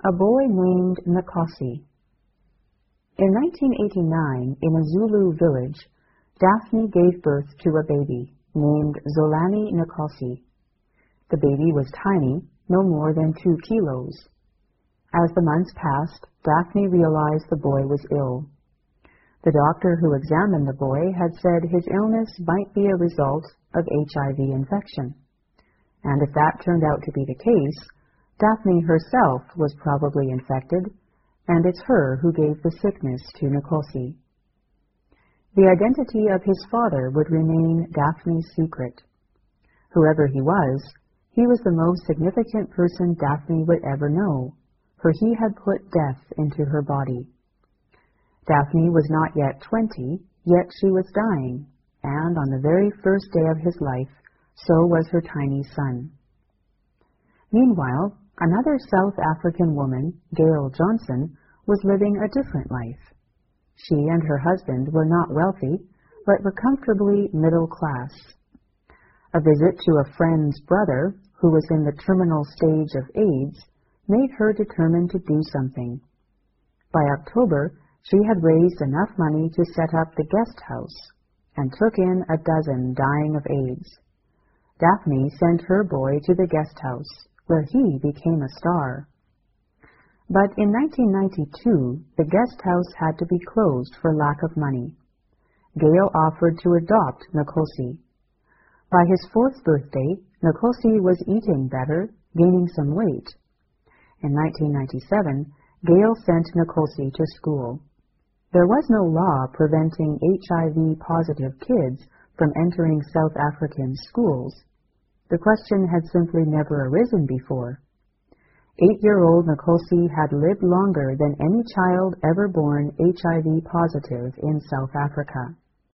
A boy named Nkosi. In 1989, in a Zulu village, Daphne gave birth to a baby named Zolani Nkosi. The baby was tiny, no more than 2 kilos. As the months passed, Daphne realized the boy was ill. The doctor who examined the boy had said his illness might be a result of HIV infection. And if that turned out to be the case, Daphne herself was probably infected, and it's her who gave the sickness to Nkosi. The identity of his father would remain Daphne's secret. Whoever he was the most significant person Daphne would ever know, for he had put death into her body. Daphne was not yet 20, yet she was dying, and on the very first day of his life, so was her tiny son. Meanwhile, another South African woman, Gail Johnson, was living a different life. She and her husband were not wealthy, but were comfortably middle class. A visit to a friend's brother, who was in the terminal stage of AIDS, made her determined to do something. By October, she had raised enough money to set up the guest house, and took in 12 dying of AIDS. Daphne sent her boy to the guest house, where he became a star. But in 1992, the guest house had to be closed for lack of money. Gail offered to adopt Nkosi. By his 4th birthday, Nkosi was eating better, gaining some weight. In 1997, Gail sent Nkosi to school. There was no law preventing HIV-positive kids from entering South African schools. The question had simply never arisen before. 8-year-old Nkosi had lived longer than any child ever born HIV positive in South Africa.